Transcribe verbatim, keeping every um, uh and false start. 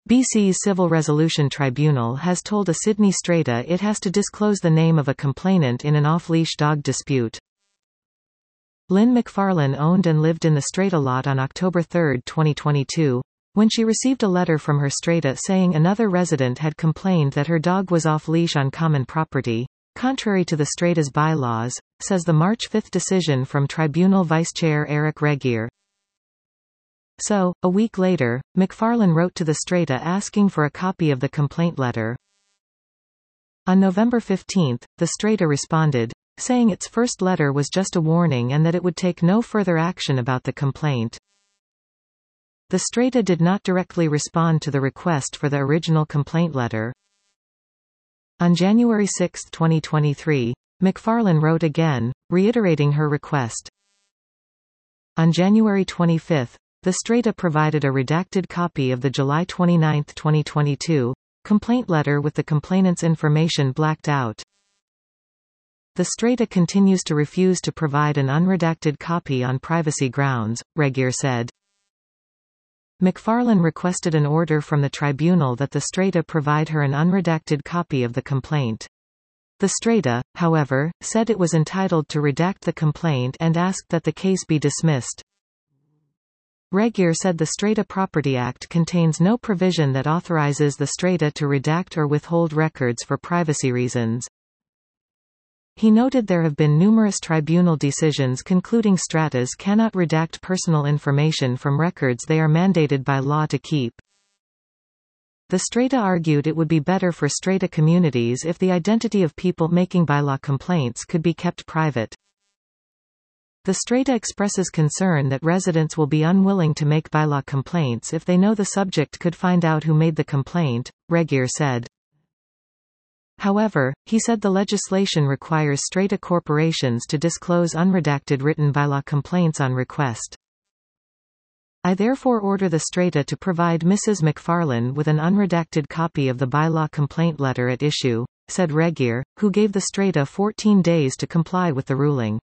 B C's Civil Resolution Tribunal has told a Sydney Strata it has to disclose the name of a complainant in an off-leash dog dispute. Lynn McFarlane owned and lived in the Strata lot on October third, twenty twenty-two, when she received a letter from her Strata saying another resident had complained that her dog was off-leash on common property, contrary to the Strata's bylaws, says the March fifth decision from Tribunal Vice Chair Eric Regier. So, a week later, McFarlane wrote to the Strata asking for a copy of the complaint letter. On November fifteenth, the Strata responded, saying its first letter was just a warning and that it would take no further action about the complaint. The Strata did not directly respond to the request for the original complaint letter. On January sixth, twenty twenty-three, McFarlane wrote again, reiterating her request. On January twenty-fifth, the Strata provided a redacted copy of the July twenty-ninth, twenty twenty-two, complaint letter with the complainant's information blacked out. The Strata continues to refuse to provide an unredacted copy on privacy grounds, Regier said. McFarlane requested an order from the tribunal that the Strata provide her an unredacted copy of the complaint. The Strata, however, said it was entitled to redact the complaint and asked that the case be dismissed. Regier said the Strata Property Act contains no provision that authorizes the Strata to redact or withhold records for privacy reasons. He noted there have been numerous tribunal decisions concluding stratas cannot redact personal information from records they are mandated by law to keep. The Strata argued it would be better for Strata communities if the identity of people making bylaw complaints could be kept private. The Strata expresses concern that residents will be unwilling to make bylaw complaints if they know the subject could find out who made the complaint, Regier said. However, he said the legislation requires Strata corporations to disclose unredacted written bylaw complaints on request. I therefore order the Strata to provide Missus McFarlane with an unredacted copy of the bylaw complaint letter at issue, said Regier, who gave the Strata fourteen days to comply with the ruling.